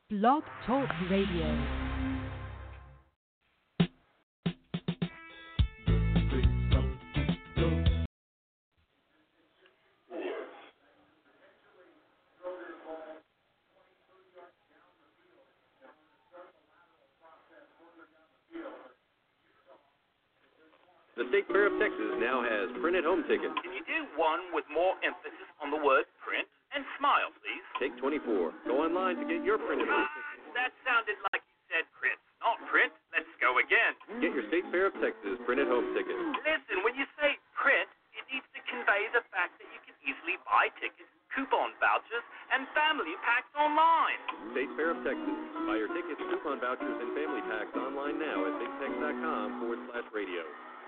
Blog Talk Radio. The State Fair of Texas now has printed home tickets. Can you do one with more emphasis on the word print? And smile, please. Take 24. Go online to get your printed home tickets. That sounded like you said print, not print. Let's go again. Get your State Fair of Texas printed home tickets. Listen, when you say print, it needs to convey the fact that you can easily buy tickets, coupon vouchers, and family packs online. State Fair of Texas. Buy your tickets, coupon vouchers, and family packs online now at bigtex.com/radio.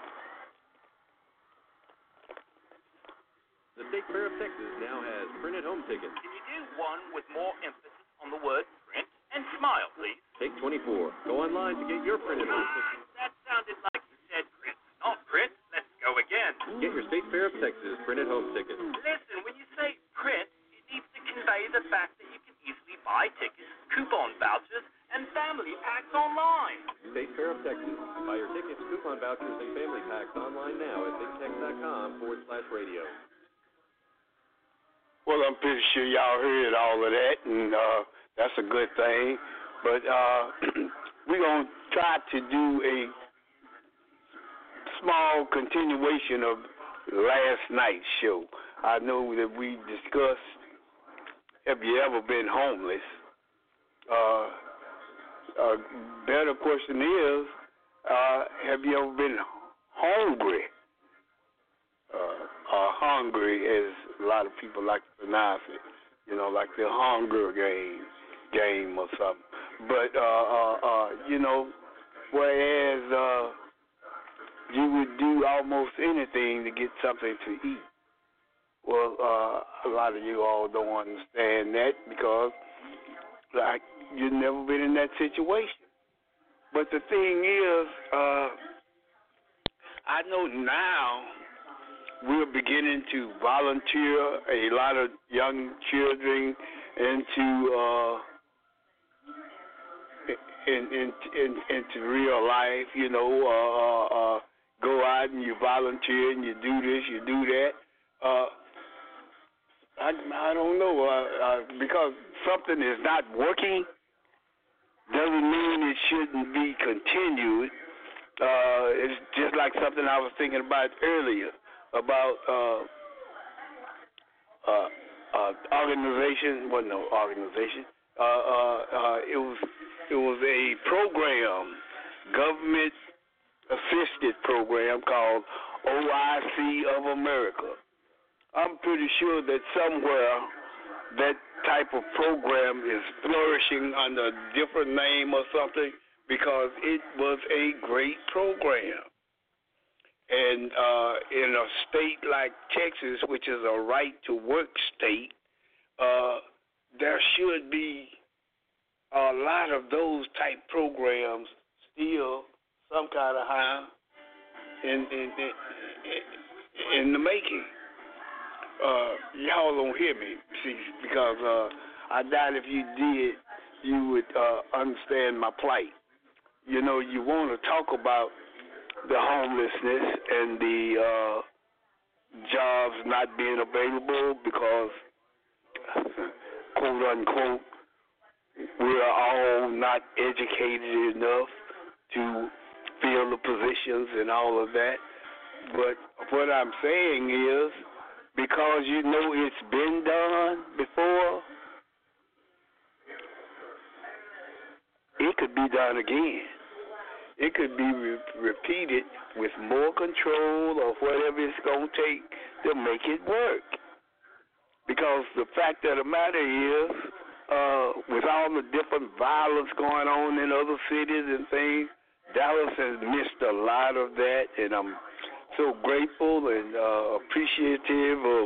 The State Fair of Texas now has printed home tickets. Can you do one with more emphasis on the word print? And smile, please. Take 24. Go online to get your printed home tickets. That sounded like you said print, not print. Let's go again. Get your State Fair of Texas printed home tickets. Listen, when you say print, it needs to convey the fact that you can easily buy tickets, coupon vouchers, and family packs online. State Fair of Texas. Buy your tickets, coupon vouchers, and family packs online now at bigtex.com/radio. Well, I'm pretty sure y'all heard all of that, and that's a good thing. But we're going to try to do a small continuation of last night's show. I know that we discussed, have you ever been homeless? A better question is, have you ever been hungry? Hungry, as a lot of people like to pronounce it, you know, like the Hunger game or something. But you know, whereas you would do almost anything to get something to eat. Well, a lot of you all don't understand that because, like, you've never been in that situation. But the thing is, I know now we're beginning to volunteer a lot of young children into real life. You know, go out and you volunteer and you do this, you do that. I don't know because something is not working doesn't mean it shouldn't be continued. It's just like something I was thinking about earlier about organization. Well, no organization. It was a program, government assisted program called OIC of America. I'm pretty sure that somewhere that type of program is flourishing under a different name or something because it was a great program. And in a state like Texas, which is a right-to-work state, there should be a lot of those type programs still some kind of high in the making. Y'all don't hear me, see, because I doubt if you did, you would understand my plight. You know, you want to talk about the homelessness and the jobs not being available because, quote unquote, we're all not educated enough to fill the positions and all of that. But what I'm saying is, because you know it's been done before, it could be done again. It could be repeated with more control or whatever it's going to take to make it work. Because the fact of the matter is, with all the different violence going on in other cities and things, Dallas has missed a lot of that, and I'm so grateful and appreciative of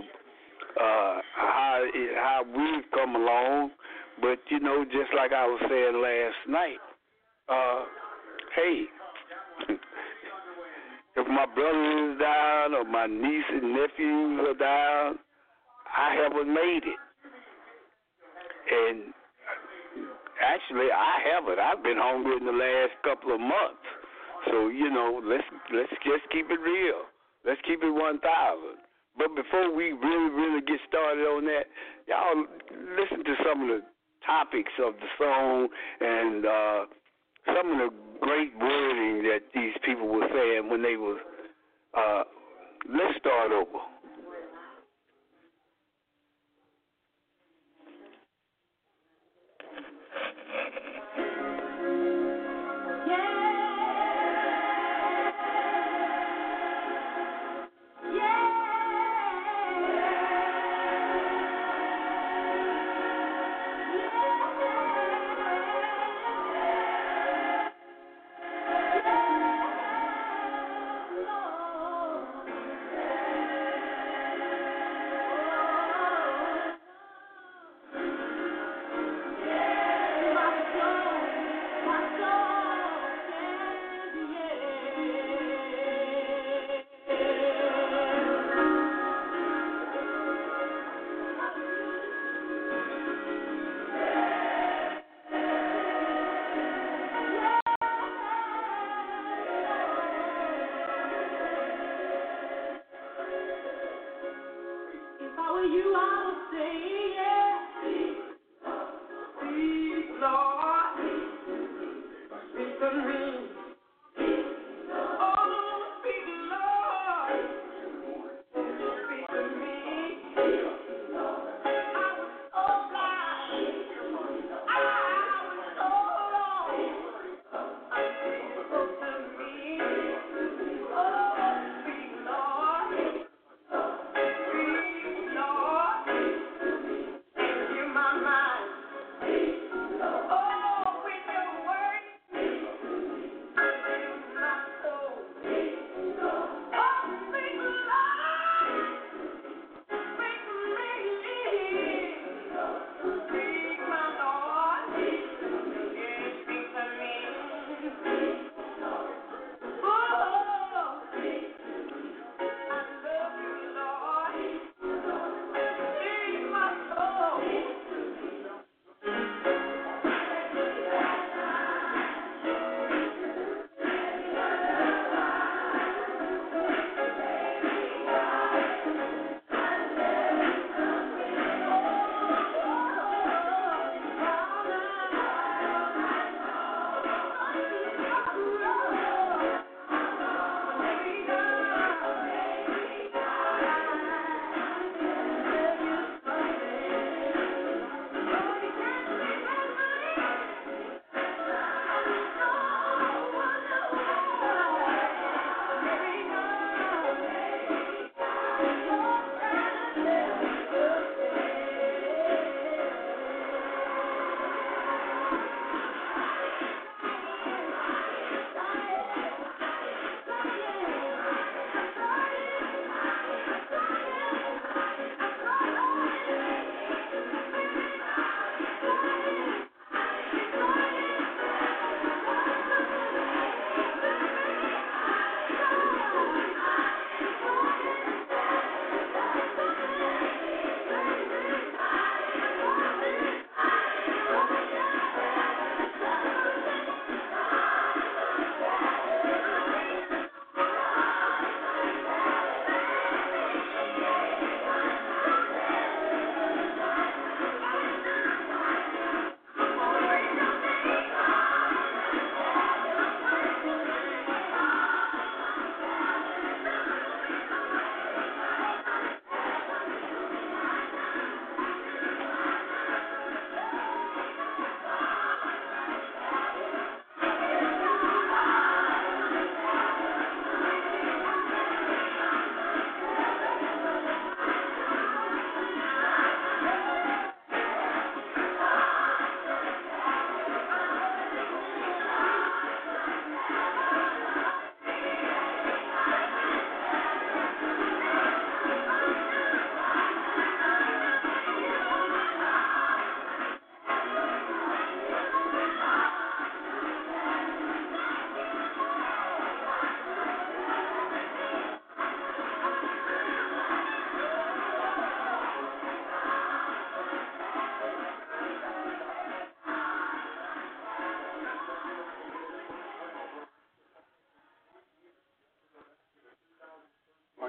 how we've come along. But, you know, just like I was saying last night, hey, if my brother is down or my niece and nephews are down, I haven't made it. And Actually, I haven't. I've been hungry in the last couple of months. So, let's just keep it real. Let's keep it 1,000. But before we really get started on that, y'all listen to some of the topics of the song and some of the great wording that these people were saying when they was. Let's start over.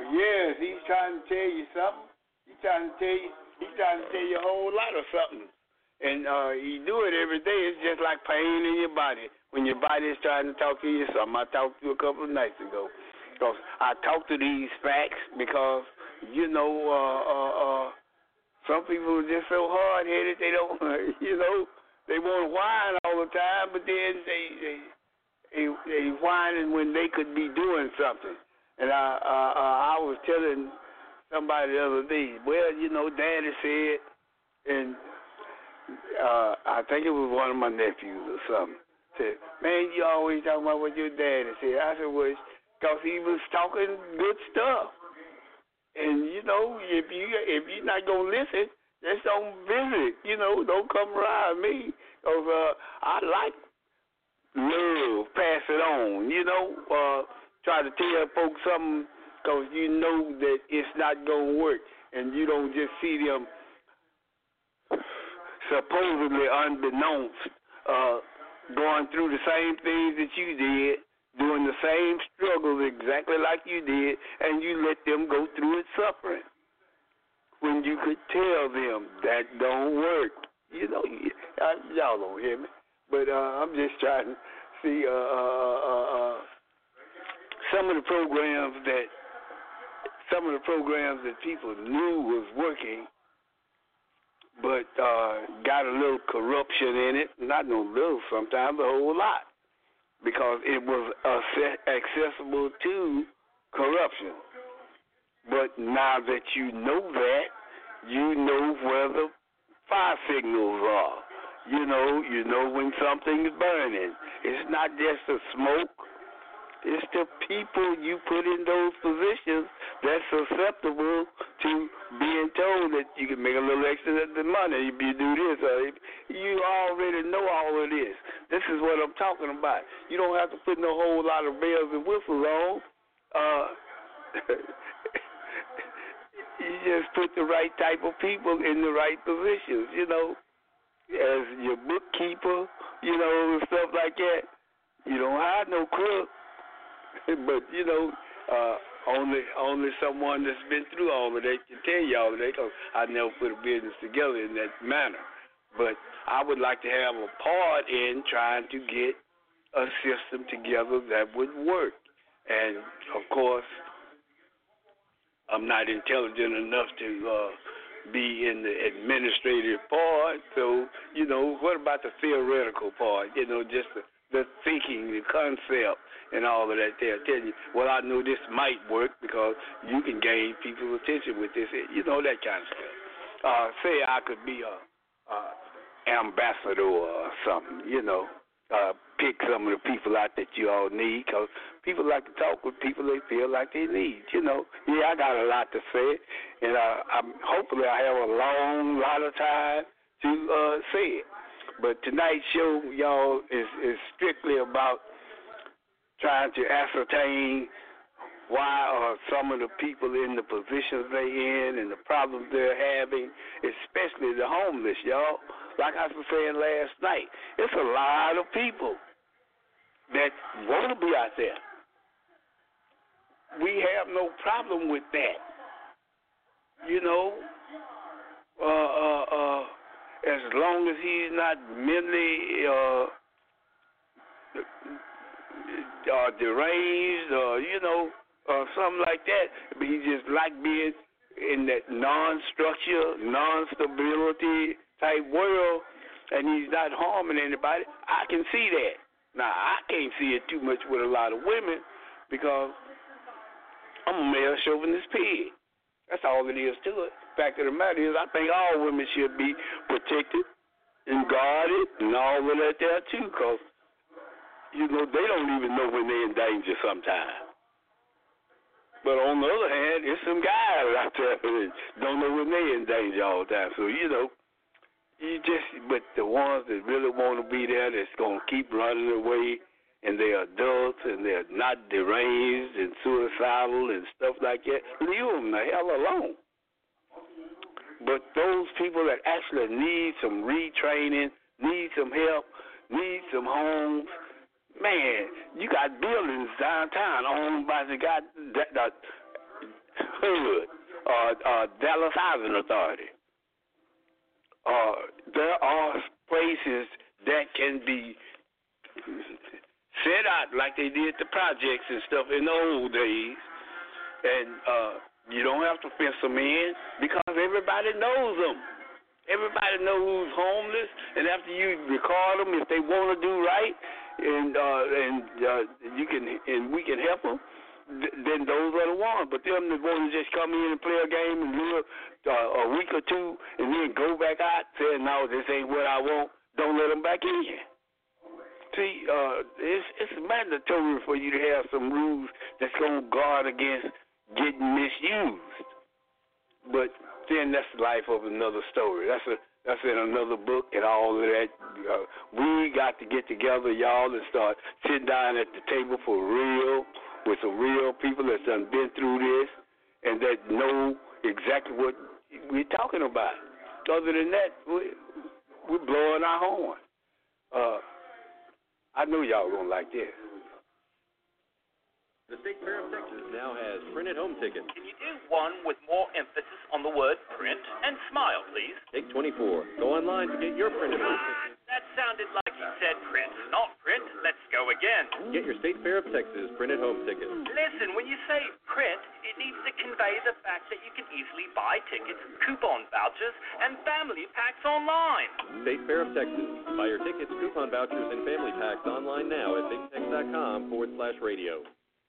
Yes, he's trying to tell you something. He's trying to tell you a whole lot of something. And he do it every day. It's just like pain in your body. When your body is trying to talk to you something. I talked to you a couple of nights ago. Because I talk to these facts because, some people are just so hard-headed they don't, they want to whine all the time, but then they whining when they could be doing something. And I was telling somebody the other day, well, Daddy said, and I think it was one of my nephews or something, said, man, you always talking about what your daddy said. I said, well, because he was talking good stuff. And, if you're not going to listen, just don't visit, don't come around me. Because I like love, pass it on, try to tell folks something because you know that it's not going to work. And you don't just see them supposedly unbeknownst going through the same things that you did, doing the same struggles exactly like you did, and you let them go through it suffering. When you could tell them that don't work. Y'all don't hear me. But I'm just trying to see some of the programs that people knew was working, but got a little corruption in it. Not no little, sometimes a whole lot, because it was accessible to corruption. But now that you know that, you know where the fire signals are. You know when something's burning. It's not just the smoke. It's the people you put in those positions that's susceptible to being told that you can make a little extra money if you do this. You already know all of this. This is what I'm talking about. You don't have to put no whole lot of bells and whistles on. You just put the right type of people in the right positions, as your bookkeeper, and stuff like that. You don't hire no crook. But, only someone that's been through all of that can tell you all of that, because I never put a business together in that manner. But I would like to have a part in trying to get a system together that would work. And, of course, I'm not intelligent enough to be in the administrative part. So, what about the theoretical part? Just the thinking, the concept, and all of that there. Tell you, well, I know this might work because you can gain people's attention with this, that kind of stuff. Say I could be a ambassador or something, pick some of the people out that you all need, because people like to talk with people they feel like they need, Yeah, I got a lot to say, and hopefully I have a long lot of time to say it. But tonight's show, y'all, is strictly about trying to ascertain why are some of the people in the positions they're in and the problems they're having, especially the homeless, y'all. Like I was saying last night, it's a lot of people that want to be out there. We have no problem with that. As long as he's not mentally deranged or something like that, but he just like being in that non-structure, non-stability type world, and he's not harming anybody. I can see that. Now, I can't see it too much with a lot of women because I'm a male chauvinist pig. That's all it is to it. Fact of the matter is, I think all women should be protected and guarded and all of that there too, because, they don't even know when they're in danger sometimes. But on the other hand, there's some guys out there that don't know when they're in danger all the time. So, but the ones that really want to be there, that's going to keep running away, and they're adults, and they're not deranged and suicidal and stuff like that, leave them the hell alone. But those people that actually need some retraining, need some help, need some homes, man, you got buildings downtown owned by the guy that HUD, Dallas Housing Authority. There are places that can be set out like they did the projects and stuff in the old days, and you don't have to fence them in because everybody knows them. Everybody knows who's homeless, and after you record them, if they want to do right, and you can and we can help them, then those are the ones. But them that want to just come in and play a game and live a week or two, and then go back out saying, "No, this ain't what I want," don't let them back in. See, it's mandatory for you to have some rules that's gonna guard against getting misused. But then that's the life of another story. That's in another book and all of that. We got to get together, y'all, and start sitting down at the table for real with some real people that's done been through this and that know exactly what we're talking about. Other than that, we're blowing our horn. I know y'all gonna like this. The State Fair of Texas now has printed home tickets. Can you do one with more emphasis on the word print and smile, please? Take 24. Go online to get your printed home tickets. That sounded like he said print, not print. Let's go again. Get your State Fair of Texas printed home tickets. Listen, when you say print, it needs to convey the fact that you can easily buy tickets, coupon vouchers, and family packs online. State Fair of Texas. Buy your tickets, coupon vouchers, and family packs online now at bigtex.com/radio.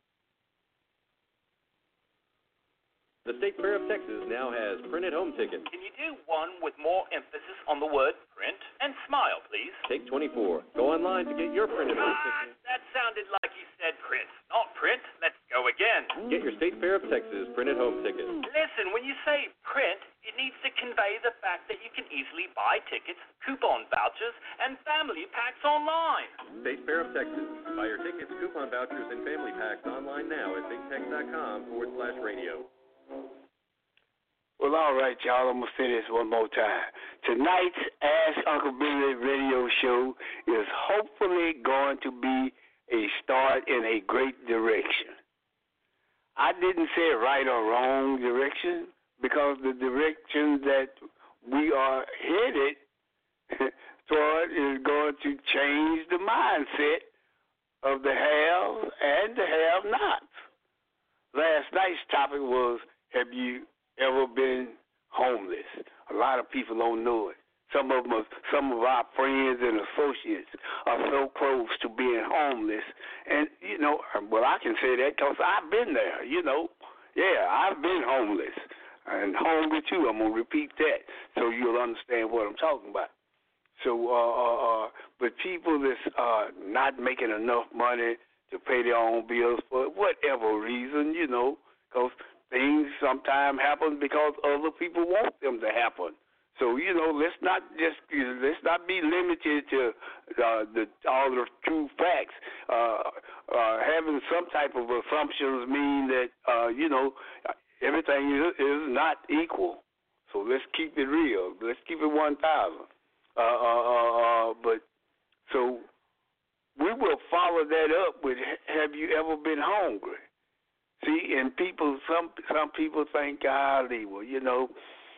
The State Fair of Texas now has printed home tickets. Can you do one with more emphasis on the word print and smile, please? Take 24. Go online to get your printed home tickets. That sounded like you said print, not print. Let's go again. Get your State Fair of Texas printed home tickets. Listen, when you say print, it needs to convey the fact that you can easily buy tickets, coupon vouchers, and family packs online. State Fair of Texas. Buy your tickets, coupon vouchers, and family packs online now at bigtex.com/radio. Well, all right, y'all. I'm going to say this one more time. Tonight's Ask Uncle Billy radio show is hopefully going to be a start in a great direction. I didn't say right or wrong direction because the direction that we are headed toward is going to change the mindset of the haves and the have-nots. Last night's topic was, have you ever been homeless? A lot of people don't know it. Some of our friends and associates are so close to being homeless. And, well, I can say that because I've been there, Yeah, I've been homeless and hungry too. I'm going to repeat that so you'll understand what I'm talking about. So, but people that's not making enough money to pay their own bills for whatever reason, because things sometimes happen because other people want them to happen. So, let's not be limited to all the true facts. Having some type of assumptions mean that, everything is not equal. So let's keep it real. Let's keep it 1,000. But so we will follow that up with, have you ever been hungry? See, and some people think, golly, well,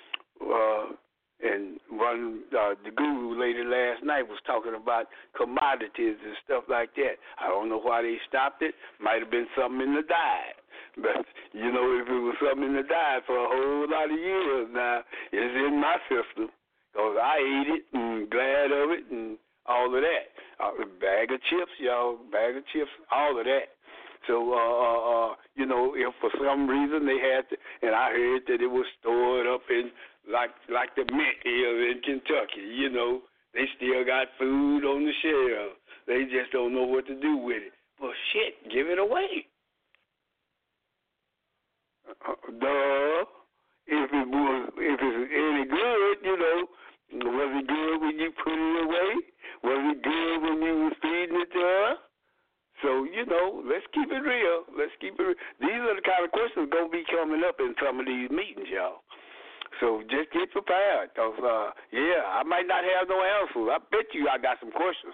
and the guru lady last night was talking about commodities and stuff like that. I don't know why they stopped it. Might have been something in the diet. But, if it was something in the diet for a whole lot of years now, it's in my system. Because I ate it and glad of it and all of that. A bag of chips, y'all, all of that. So, if for some reason they had to, and I heard that it was stored up in, like the mint here in Kentucky, they still got food on the shelf. They just don't know what to do with it. Well, shit, give it away. If it's any good, was it good when you put it away? Was it good when you were feeding it to her? So, let's keep it real. These are the kind of questions going to be coming up in some of these meetings, y'all. So just get prepared, because, I might not have no answers. I bet you I got some questions.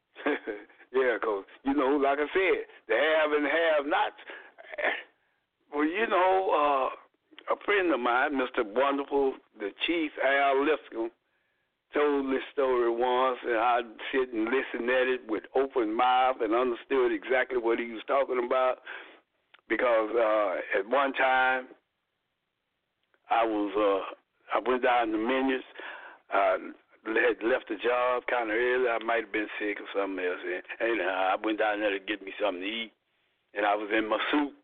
Yeah, because, like I said, the have and the have-nots, Well, you know, a friend of mine, Mr. Wonderful, the Chief Al Lipscomb, told this story once, and I'd sit and listen at it with open mouth and understood exactly what he was talking about. Because at one time, I went down to Minions. Had left the job kind of early. I might have been sick or something else. And anyhow, I went down there to get me something to eat, and I was in my suit.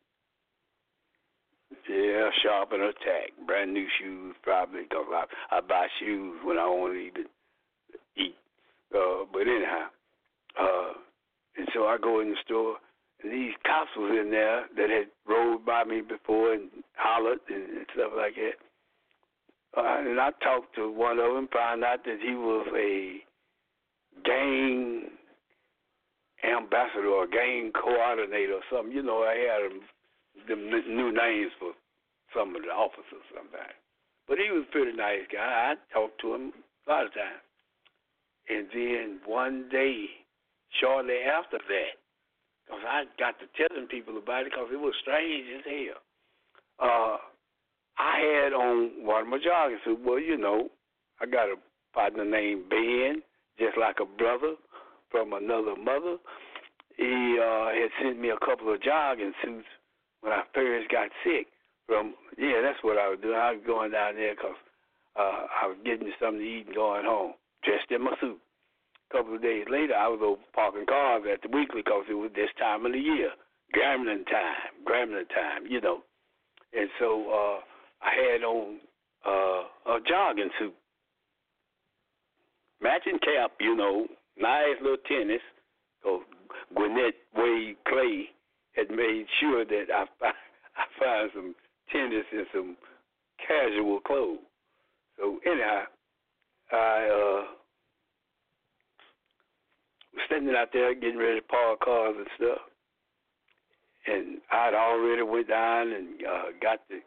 Yeah, sharp and attack. Brand new shoes, probably, because I buy shoes when I want to eat. But anyhow, and so I go in the store, and these cops was in there that had rode by me before and hollered and stuff like that. And I talked to one of them, found out that he was a gang ambassador or gang coordinator or something. You know, I had them new names for some of the officers sometimes. But he was a pretty nice guy. I talked to him a lot of times. And then one day, shortly after that, because I got to telling people about it because it was strange as hell, I had on one of my jogging suits. Well, you know, I got a partner named Ben, just like a brother from another mother. He had sent me a couple of jogging suits when I first got sick. That's what I was doing. I was going down there because I was getting me something to eat and going home, dressed in my suit. A couple of days later, I was over parking cars at the Weekly because it was this time of the year, Grambling time, you know. And so I had on a jogging suit, matching cap, you know, nice little tennis. So Gwinnett Wade Clay had made sure that I find some tennis and some casual clothes. So anyhow, I was standing out there getting ready to park cars and stuff, and I'd already went down and got the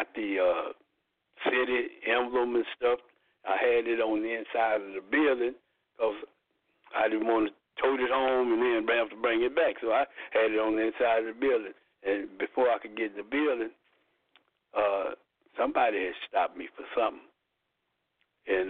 city emblem and stuff. I had it on the inside of the building because I didn't want to tote it home and then have to bring it back. So I had it on the inside of the building. And before I could get in the building, somebody had stopped me for something. And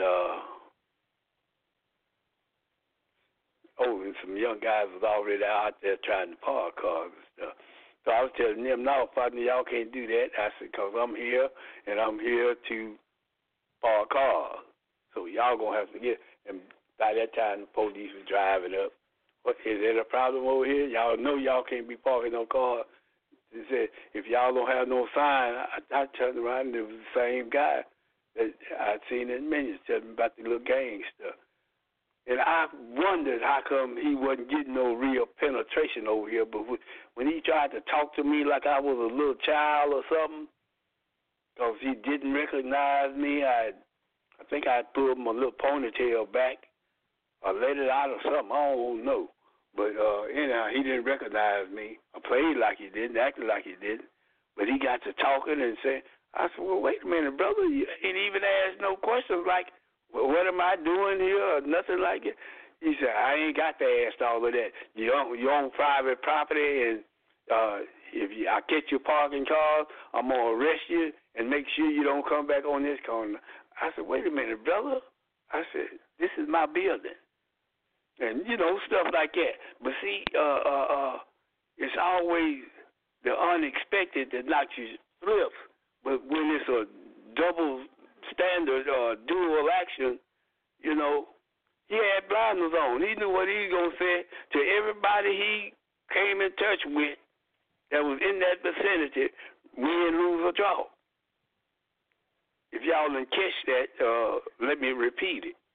and some young guys was already out there trying to park cars and stuff. So I was telling them, no, partner, y'all can't do that. I said, because I'm here, and I'm here to park cars. So y'all going to have to get, and by that time, the police was driving up. What, is there a problem over here? Y'all know y'all can't be parking no car. They said, if y'all don't have no sign, I turned around, and it was the same guy that I'd seen in Minions telling me about the little gang stuff. And I wondered how come he wasn't getting no real penetration over here. But when he tried to talk to me like I was a little child or something, because he didn't recognize me, I think I pulled my little ponytail back or let it out or something. I don't know. But anyhow, he didn't recognize me. I played like he didn't, acted like he didn't. But he got to talking and saying, I said, well, wait a minute, brother. You ain't even asked no questions like, well, what am I doing here or nothing like it? He said, I ain't got to ask all of that. You own private property, and if I catch you parking cars, I'm going to arrest you and make sure you don't come back on this corner. I said, wait a minute, brother. I said, this is my building. And, you know, stuff like that. But see, it's always the unexpected that knocks you flips. But when it's a double standard or dual action, you know, he had blinders on. He knew what he was going to say to everybody he came in touch with that was in that vicinity, win, lose, or draw. If y'all didn't catch that, let me repeat it.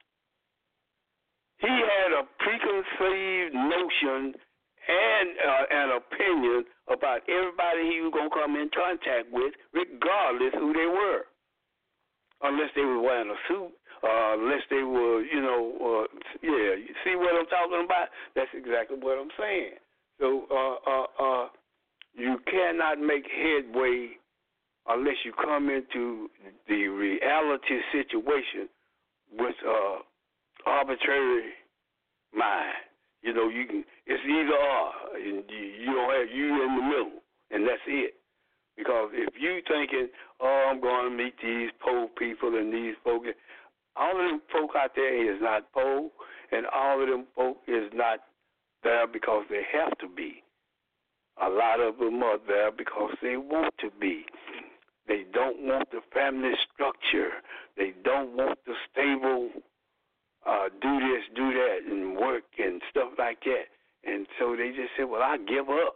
He had a preconceived notion and an opinion about everybody he was going to come in contact with, regardless who they were. Unless they were wearing a suit, unless they were, you see what I'm talking about? That's exactly what I'm saying. So you cannot make headway unless you come into the reality situation with arbitrary mind. You know, you can. It's either or. You don't have you in the middle, and that's it. Because if you thinking, oh, I'm going to meet these poor people and these folks, all of them folk out there is not poor, and all of them folk is not there because they have to be. A lot of them are there because they want to be. They don't want the family structure. They don't want the stable do this, do that, and work and stuff like that. And so they just say, well, I give up.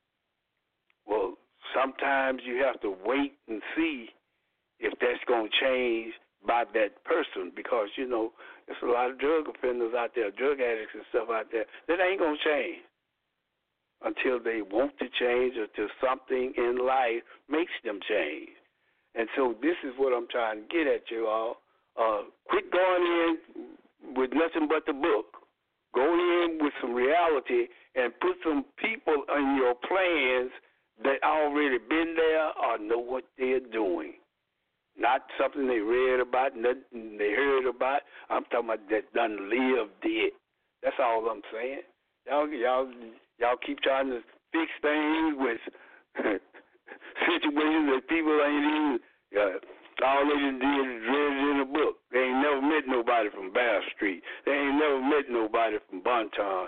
Well, sometimes you have to wait and see if that's going to change by that person because, you know, there's a lot of drug offenders out there, drug addicts and stuff out there that ain't going to change until they want to change or till something in life makes them change. And so this is what I'm trying to get at you all. Quit going in with nothing but the book. Go in with some reality and put some people in your plans that already been there or know what they're doing. Not something they read about, nothing they heard about. I'm talking about that done lived it. That's all I'm saying. Y'all keep trying to fix things with situations that people ain't even, all they just did is read it in a book. They ain't never met nobody from Bear Street. They ain't never met nobody from Bonton,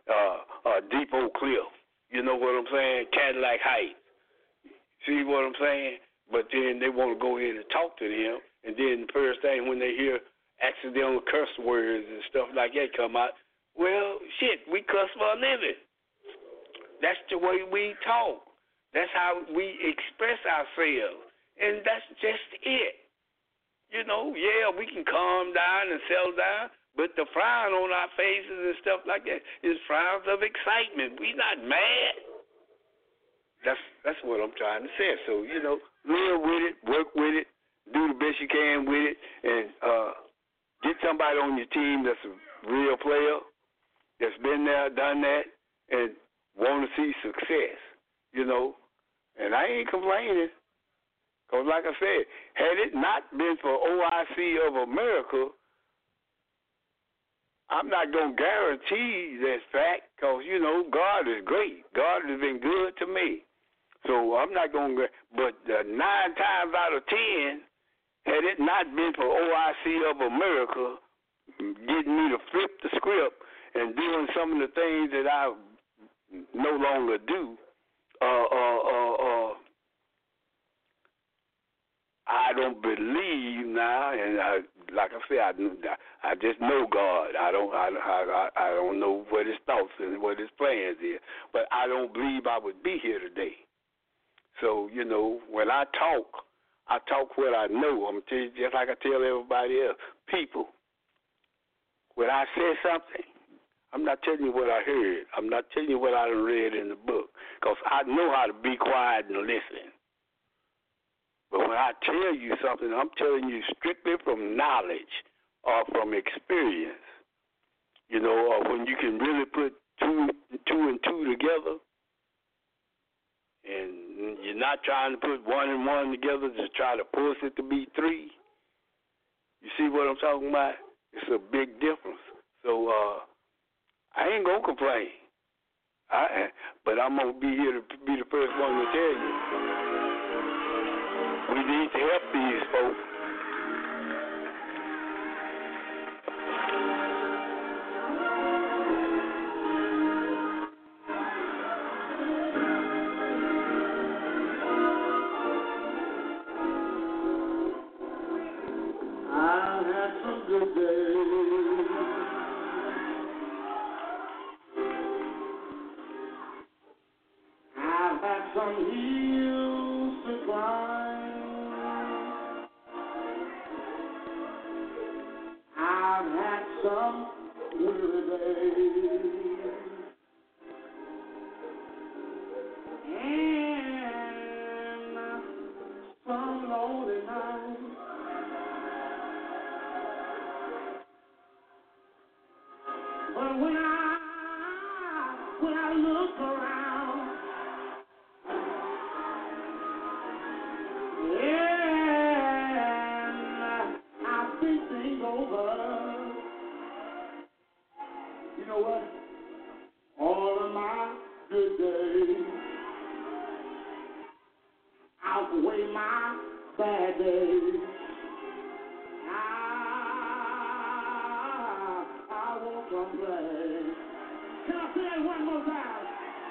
Depot Cliff. You know what I'm saying? Cadillac Heights. See what I'm saying? But then they want to go in and talk to them, and then the first thing when they hear accidental curse words and stuff like that come out, well, shit, we cuss for a living. That's the way we talk. That's how we express ourselves, and that's just it. You know, yeah, we can calm down and settle down, but the frown on our faces and stuff like that is frowns of excitement. We not mad. That's what I'm trying to say. So, you know, live with it, work with it, do the best you can with it, and get somebody on your team that's a real player, that's been there, done that, and want to see success, you know. And I ain't complaining, because like I said, had it not been for OIC of America, I'm not going to guarantee that fact, because, you know, God is great. God has been good to me. So I'm not going to, but 9 times out of 10, had it not been for OIC of America getting me to flip the script and doing some of the things that I no longer do, I don't believe now, and like I said, I just know God. I don't know what His thoughts and what His plans is, but I don't believe I would be here today. So, you know, when I talk what I know. I'm tell you, just like I tell everybody else, people, when I say something, I'm not telling you what I heard. I'm not telling you what I read in the book, because I know how to be quiet and listen. But when I tell you something, I'm telling you strictly from knowledge or from experience, you know, or when you can really put two and two together, and you're not trying to put 1 and 1 together, just try to force it to be 3. You see what I'm talking about? It's a big difference. So I ain't going to complain. But I'm going to be here to be the first one to tell you, we need to help these folks. I've had some good days. I've had some hills to climb. I've had some weary days. And some lonely nights. But when I look around, and I think things over, you know what? All of my good days, outweigh my bad days. I won't complain. Can I say it one more time?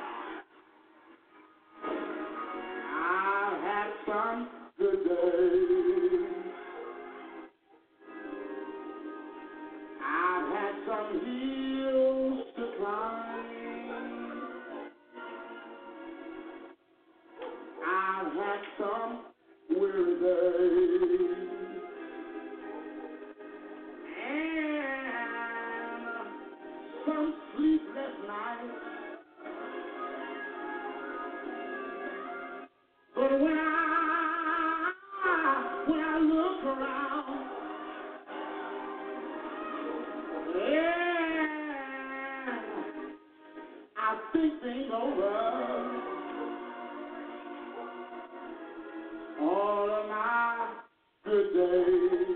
I've had some good days. I've had some hills to climb. I've had some weary days. And some sleepless nights. But when I look around, yeah, I think things over. All of my good days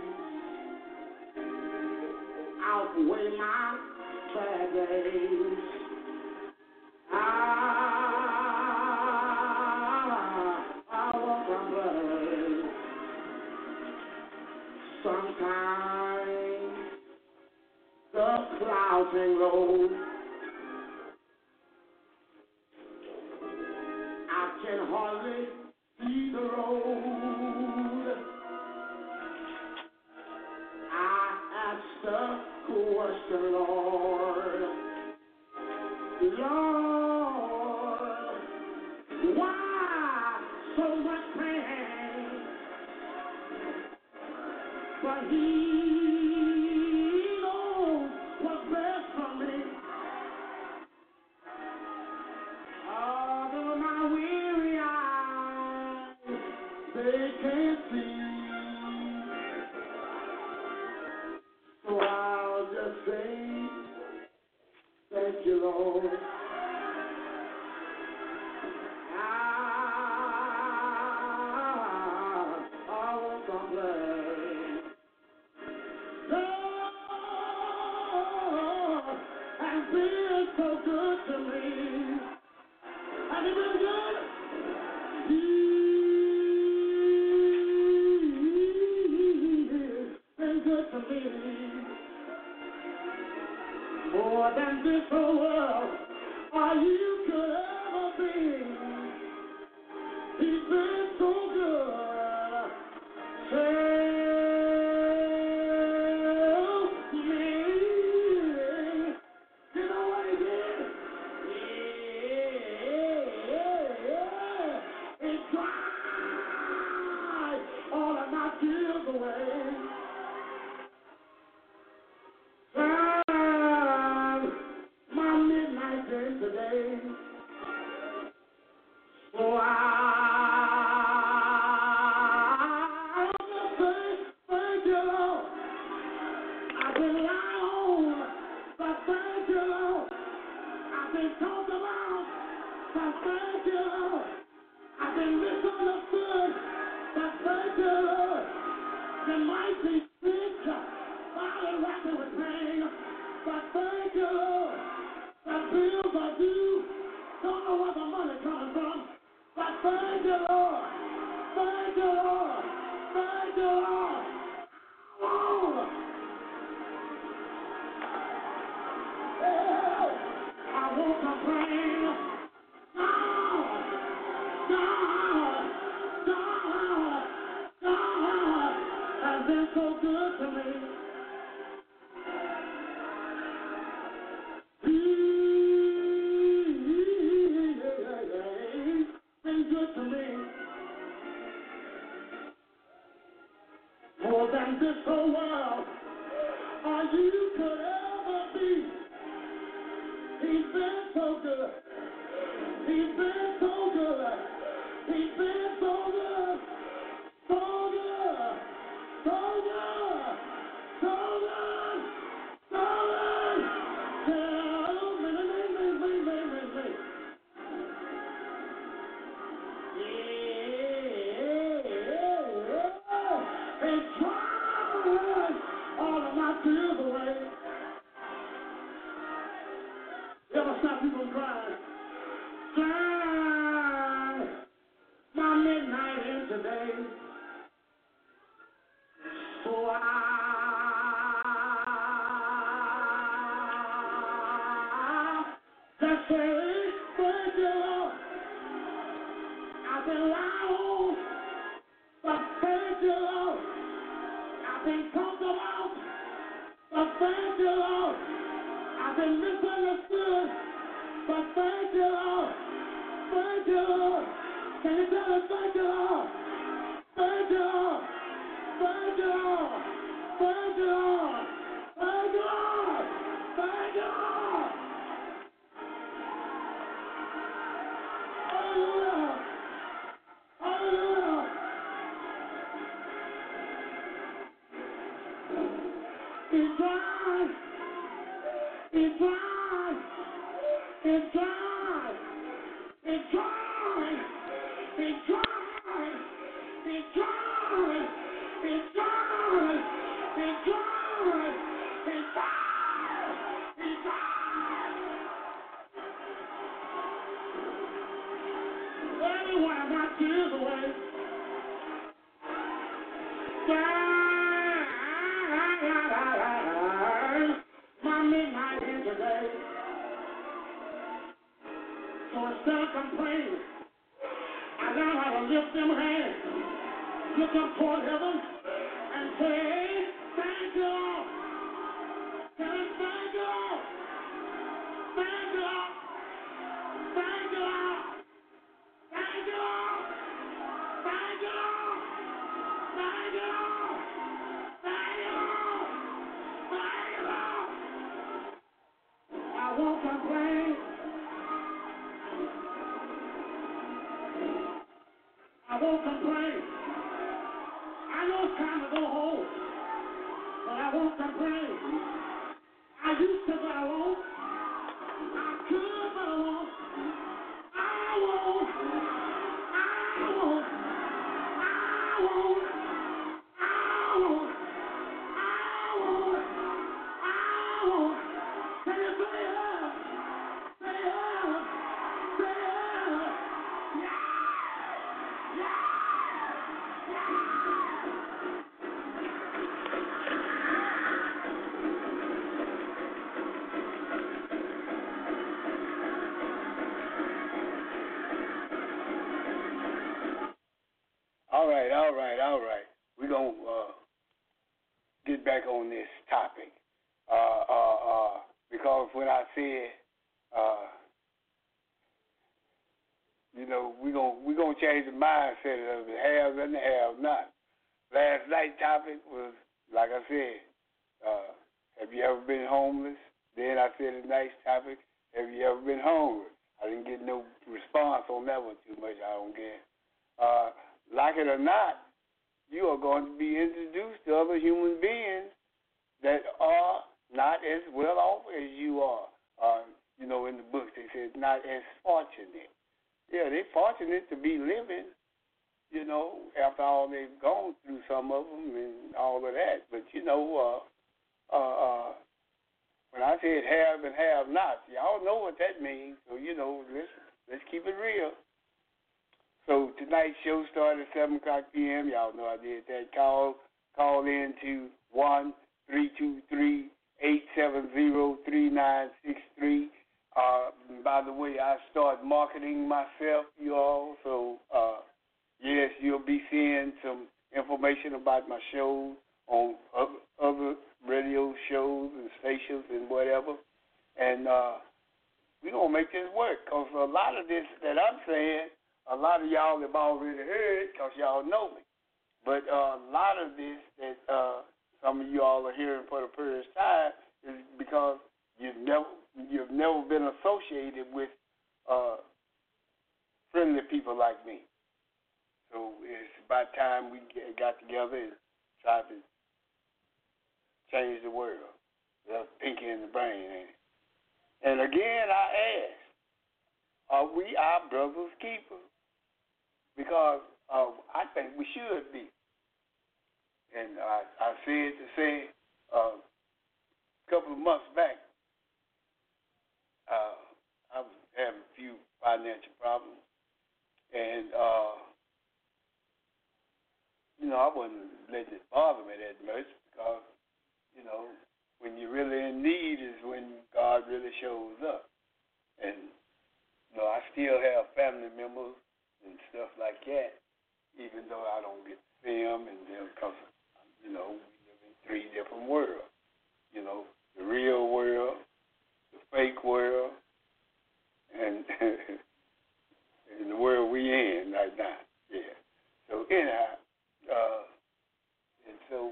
outweigh my bad days. I won't complain. Sometimes the clouds hang low. I can hardly see the road. I ask the question, Lord, why so much pain? But He knows what's best for me. Although my weary eyes, they can't see. So I'll just say, thank you, Lord. I won't complain. Lord has been so good to me. Has He been good? He's been good to me. More than this whole world or you could ever be. He's been so good. Tell me, you know what He did? Yeah. He dried all of my tears away. My midnight day today. So I'll just say thank you, Lord. I've been lied on, but thank you, Lord. I've been talked about, but thank you, Lord. I've been misunderstood, but thank you, Lord. You might be sick, body rocking with pain, but thank you, Lord. The bills are due, don't know where the money coming from, but thank you, Lord. Thank you, Lord. Thank you, Lord. Oh, I won't complain. God has been so good to me. He's been good to me. More than this whole world or you could ever be. He's been so good. He's been so good. He's been so good. So good. So good. So good. So good. Tell me. Yeah. It's trying all of my tears away. You ever stop people crying? Dry my midnight in yesterday. So I just say, thank you, Lord. I've been lied on, but thank you, Lord. I've been talked about, but thank you, Lord. I've been misunderstood, but thank you, Lord. Thank you, Lord. Can you tell us thank you, Lord? Thank you, Lord. Thank you, Lord. Thank you, Lord. Thank you, Lord. Thank you, Lord. Hallelujah. Hallelujah. It's dry. It's dry. It's dry. It's dry. It's dry. It's dry. It's dry. It's dry. It's dry. It's dry. Anywhere my tears away. My midnight in today. So instead of complaining, I learned how to lift them hands, look up toward heaven, and say, thank you, Lord. Tell him, thank you, Lord. Thank you, Lord. Thank you, Lord. Thank you, Lord. Thank you, Lord. Thank you, Lord. Thank you, Lord. Thank you, Lord. I won't complain. I won't complain. I know it's time to go home, but I won't complain. I used to, but I won't. I could, but I won't. I won't. I won't. I won't. I won't. I won't. I won't. Can you say it? Say it. Say it. Yeah. All right. We're going to get back on this topic. Because when I said, we're gonna change the mindset of the haves and the have-not. Last night's topic was, like I said, have you ever been homeless? Then I said the next topic, have you ever been hungry? I didn't get no response on that one too much, I don't guess. Like it or not, you are going to be introduced to other human beings that are not as well off as you are. In the books they said not as fortunate. Yeah, they're fortunate to be living, after all they've gone through, some of them and all of that. But, when I said have and have not, y'all know what that means. So, let's keep it real. So tonight's show started at 7 o'clock p.m. Y'all know I did that. Call in to 1-323-870-3963. By the way, I start marketing myself, you all. So, yes, you'll be seeing some information about my shows on other radio shows and stations and whatever. And we're going to make this work, because a lot of this that I'm saying, a lot of y'all have already heard because y'all know me. But a lot of this that some of you all are hearing for the first time is because you've never been associated with friendly people like me. So it's about time we got together and tried to change the world. That's pinky in the brain, ain't it? And again, I ask, are we our brother's keeper? Because I think we should be. And I said to say a couple of months back, I was having a few financial problems, and wasn't letting it bother me that much because, you know, when you're really in need is when God really shows up. And, you know, I still have family members and stuff like that, even though I don't get to see them and them because, you know, we live in three different worlds. You know, the real world, the fake world, and in the world we in right now. Yeah. So anyhow, and so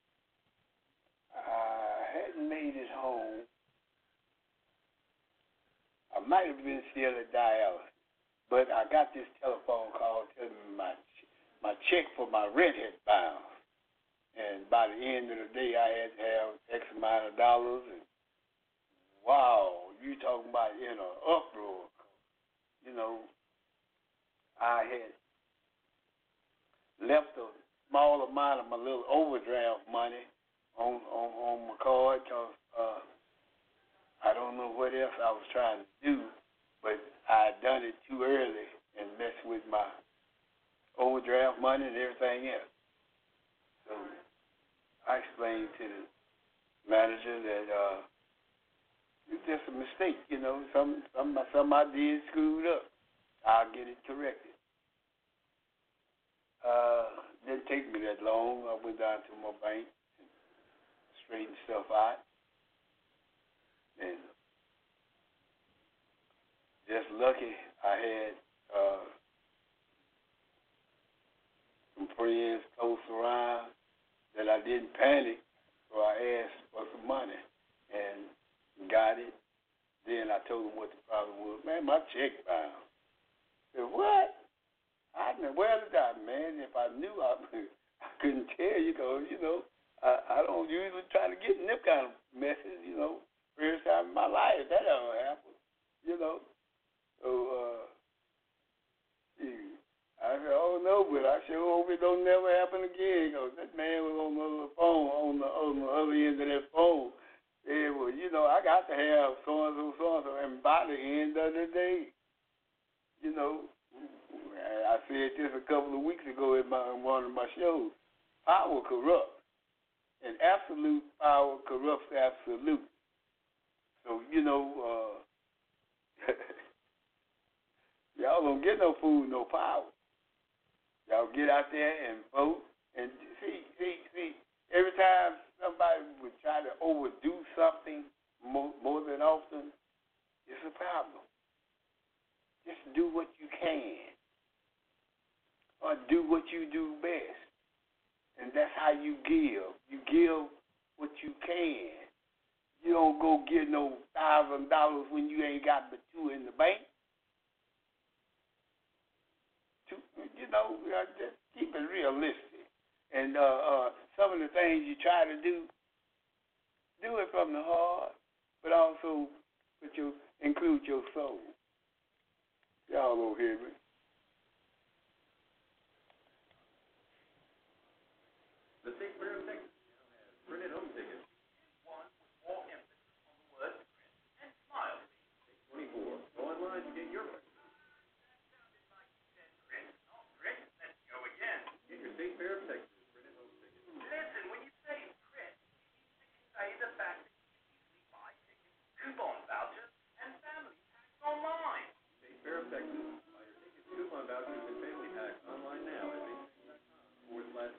I hadn't made it home. I might have been still at dialysis, but I got this telephone call telling me my check for my rent had bounced. And by the end of the day, I had to have X amount of dollars. And wow, you talking about in an uproar. You know, I had left a small amount of my little overdraft money on my card because I don't know what else I was trying to do, but I had done it too early and messed with my overdraft money and everything else. So I explained to the manager that it's just a mistake, you know. Something I did screwed up. I'll get it corrected. Didn't take me that long. I went down to my bank and straightened stuff out. And just lucky I had some friends close around that I didn't panic, so I asked for some money and got it. Then I told them what the problem was. Man, my check bounced. I said, what? I didn't, where did I, man? If I knew, I couldn't tell you because, you know, I don't usually try to get in them kind of messes, you know. First time in my life that ever happened, you know. So, I said, oh no, but I sure hope it don't never happen again because that man was on the phone, on the other end of that phone. Said, well, you know, I got to have so-and-so, and by the end of the day, you know, I said this a couple of weeks ago in one of my shows, power corrupts, and absolute power corrupts absolute. So, you know, y'all don't get no food, no power. Y'all get out there and vote. And see, every time somebody would try to overdo something more than often, it's a problem. Just do what you can. Or do what you do best. And that's how you give. You give what you can. You don't go get no $1,000 when you ain't got but $2 in the bank. You know, just keep it realistic. And some of the things you try to do it from the heart, but also include your soul. Y'all don't hear me. The State Fair of Texas now has printed home tickets. One with more emphasis on the word print and smile. Take 24. Go online to get your print. Get your State Fair of Texas printed home tickets. Listen, when you say print, you need to convey the fact that you can easily buy tickets, coupon vouchers, and family packs online. State Fair of Texas. Buy your tickets, coupon vouchers, and family packs online now at bigtex.com/radio.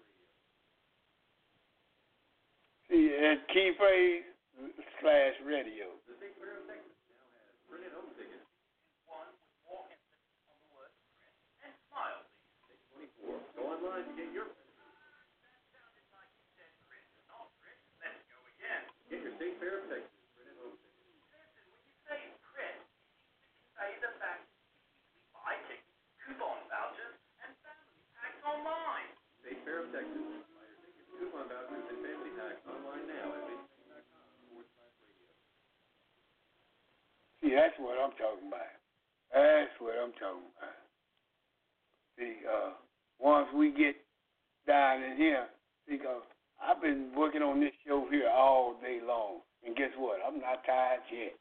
See, at key phrase /radio. The State Fair of Texas now has printed home tickets. One with more emphasis on the word print and smile. Take 24. Go online to get your print. That sounded like you said print, not print. Let's go again. Get your State Fair of Texas printed home tickets. Listen, when you say print, you need to convey the fact that you can easily buy tickets, coupon vouchers, and family packs online. State Fair of Texas. Buy your tickets, coupon vouchers, and family packs online now at bigtex.com/radio. See, that's what I'm talking about. That's what I'm talking about. See, once we get down in here, because I've been working on this show here all day long, and guess what? I'm not tired yet.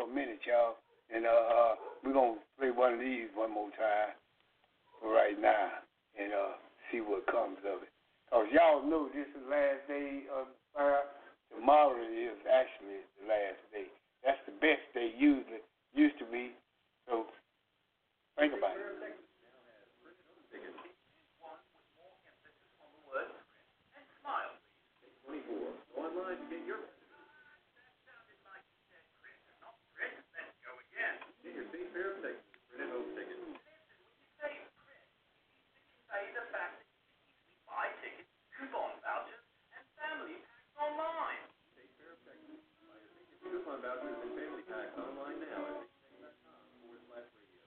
for a minute, y'all. And we're going to play one of these one more time for right now and see what comes of it. Because y'all know this is the last day of fire. Tomorrow is actually the last day. That's the best day usually used to be. So think about it. Online to get your get your state fair of Texas printed home tickets. Convey the fact that you can easily buy tickets, coupon vouchers, and family packs online. State fair of Texas. Buy your tickets, coupon vouchers, and family packs online now at bigtech.com/radio.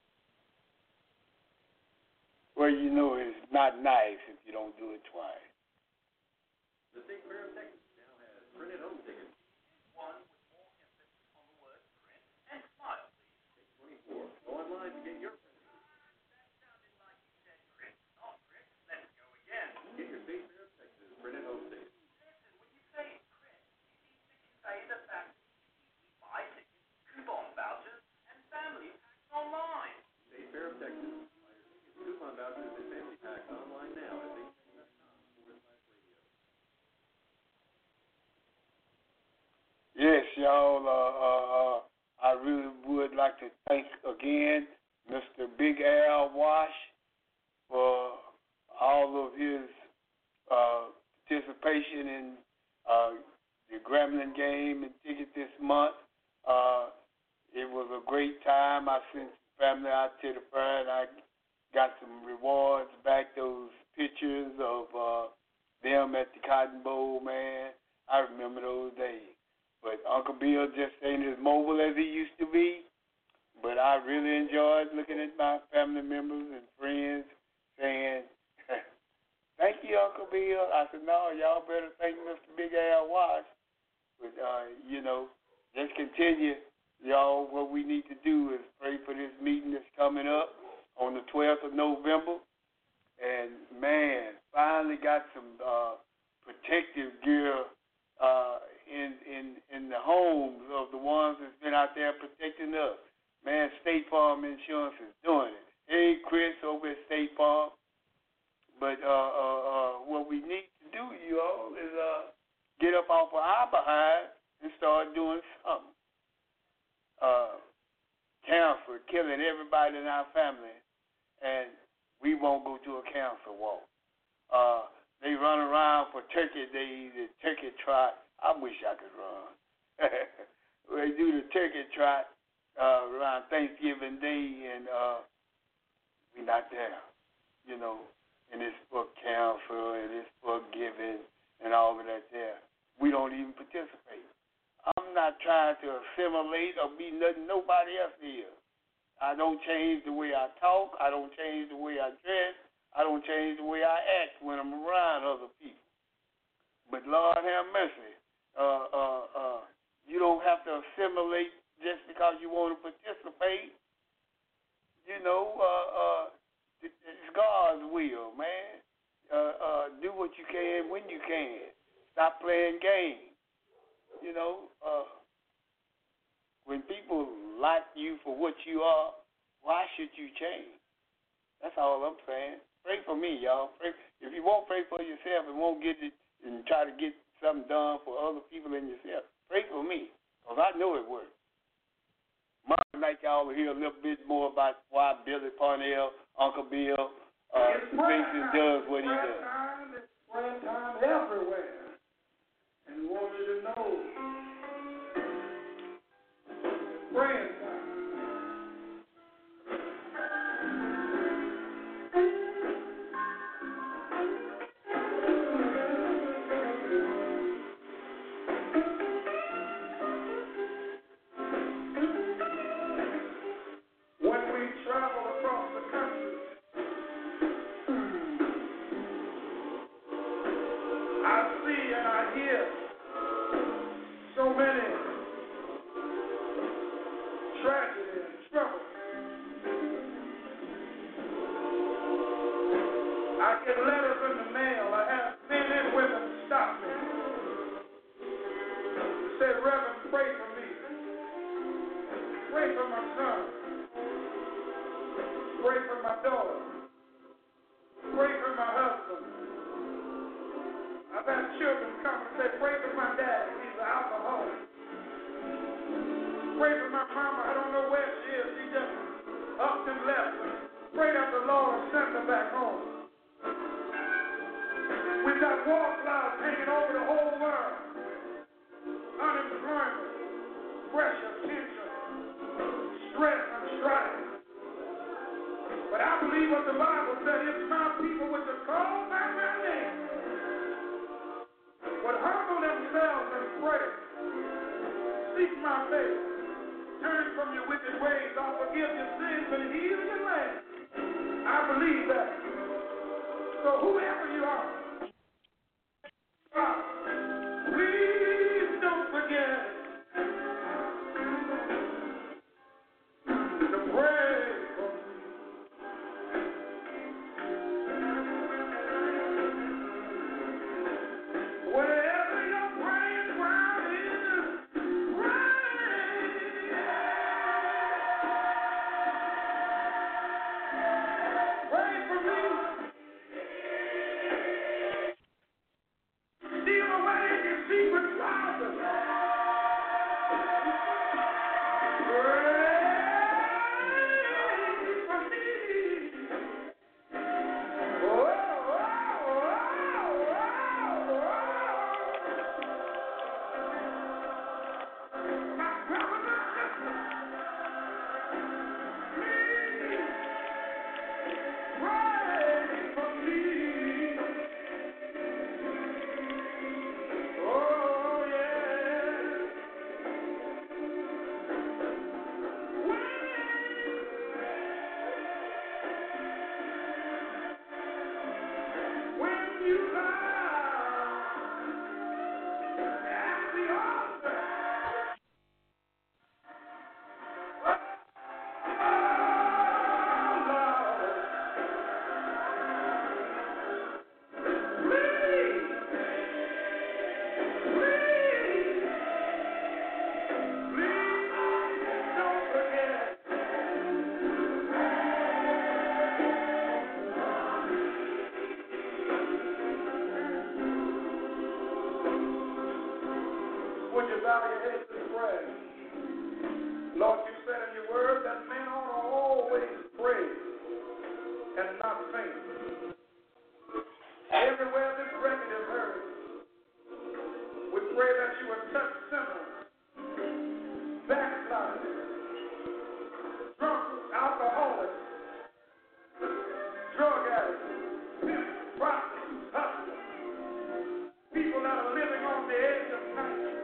Well, you know it's not nice if you don't do it twice. The State Fair of Texas now has printed home tickets. One with more emphasis on the word print and smile, please. 24. Go online to get your printed. That sounded like you said print, not print. Let's go again. Get your State Fair of Texas printed home tickets. Listen, when you say print, you need to convey the fact that you can easily buy tickets, coupon vouchers, and family packs online. State Fair of Texas. Buy your tickets, coupon vouchers, and family packs online now at bigtech.com/radio. Yes, y'all. I really would like to thank again Mr. Big Al Wash for all of his participation in the Gremlin game and ticket this month. It was a great time. I sent the family out to the fair and I got some rewards back, those pictures of them at the Cotton Bowl, man. I remember those days. But Uncle Bill just ain't as mobile as he used to be. But I really enjoyed looking at my family members and friends saying, thank you, Uncle Bill. I said, no, y'all better thank Mr. Big Al Wash. But, just continue. Y'all, what we need to do is pray for this meeting that's coming up on the 12th of November. And, man, finally got some protective gear in the homes of the ones that's been out there protecting us. Man, State Farm Insurance is doing it. Hey, Chris over at State Farm. But what we need to do, you all, is get up off of our behind and start doing something. Cancer killing everybody in our family, and we won't go to a cancer walk. They run around for Turkey Day, the turkey trot. I wish I could run. They do the turkey trot around Thanksgiving Day, and we're not there, you know. And it's for cancer, and it's for giving, and all of that there. We don't even participate. I'm not trying to assimilate or be nothing nobody else is. I don't change the way I talk. I don't change the way I dress. I don't change the way I act when I'm around other people. But Lord have mercy. You don't have to assimilate just because you want to participate. You know, it's God's will, man. Do what you can when you can. Stop playing games. You know, when people like you for what you are, why should you change? That's all I'm saying. Pray for me, y'all. Pray. If you won't pray for yourself and won't get it and try to get something done for other people and yourself, pray for me, because I know it works. I'd like y'all to hear a little bit more about why Billy Parnell, Uncle Bill, Spaces does what he does. It's prayer time everywhere. And we want you to know, praying time. When we travel across the country, I see and I hear so many tragedy and trouble. I get letters in the mail. I have men and women stop me. Say, Reverend, pray for me. I've had children come and say, pray for my daddy. He's an alcoholic. Pray for my mama. I don't know where she is. She just up and left. Pray that the Lord send her back home. We've got wallflowers hanging over the whole world. Unemployment, pressure, tension, stress, and strife. But I believe what the Bible said, if my people which are called by my name would humble themselves and pray, seek my face, turn from your wicked ways, I'll forgive your sins and heal your land. I believe that. So whoever you are, please don't forget to pray for me. Wherever your praying ground is, pray for me. Steal away in your secret closet. Would you bow your heads and pray? Lord, you said in your word that men ought to always pray and not faint. Everywhere this record is heard, we pray that you would touch sinners, backsliders, drunkards, alcoholics, drug addicts, pimps, prostitutes, hustlers, people that are living on the edge of night.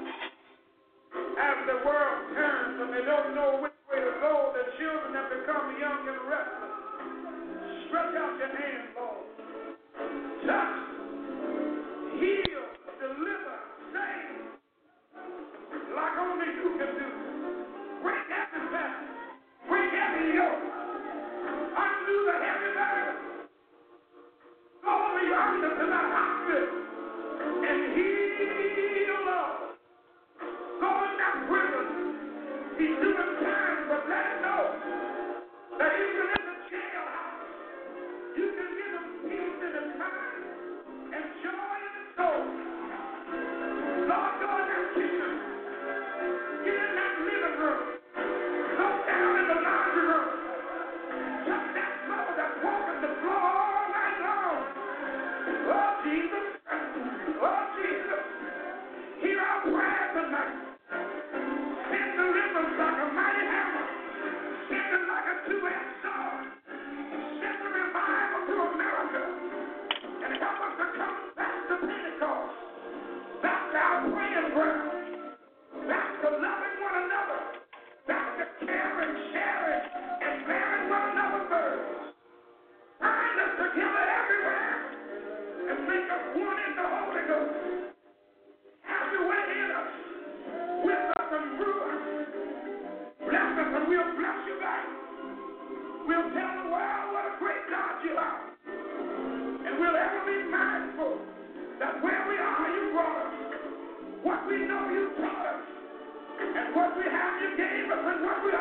As the world turns and they don't know which way to go, the children have become young and restless. Stretch out your hand, Lord. Touch, heal, deliver, save, like only you can do. Break every fetter, break every yoke, undo the heavy burden. Go over yonder to that hospital and heal, Lord. Go in that prison. He's doing time, but let him know that even in the jailhouse, you can give him peace in his mind and joy in his soul. Lord, go in that kitchen. Get in that living room. Go down in the laundry room. Touch that mother that's walking the floor all night long. Oh, Jesus. Oh, Jesus. Hear our prayer tonight. Send deliverance like a mighty hammer. Send it like a two-edged sword. Send the revival to America. And help us to come back to Pentecost. Back to our praying ground. Back to loving one another. Back to caring, sharing, and bearing one another's burdens. Bind us together everywhere. And make us one in the Holy Ghost. Have your way in us. With us and through us. Bless us and we'll bless you back. We'll tell the world what a great God you are. And we'll ever be mindful that where we are, you brought us. What we know, you taught us. And what we have, you gave us. And what we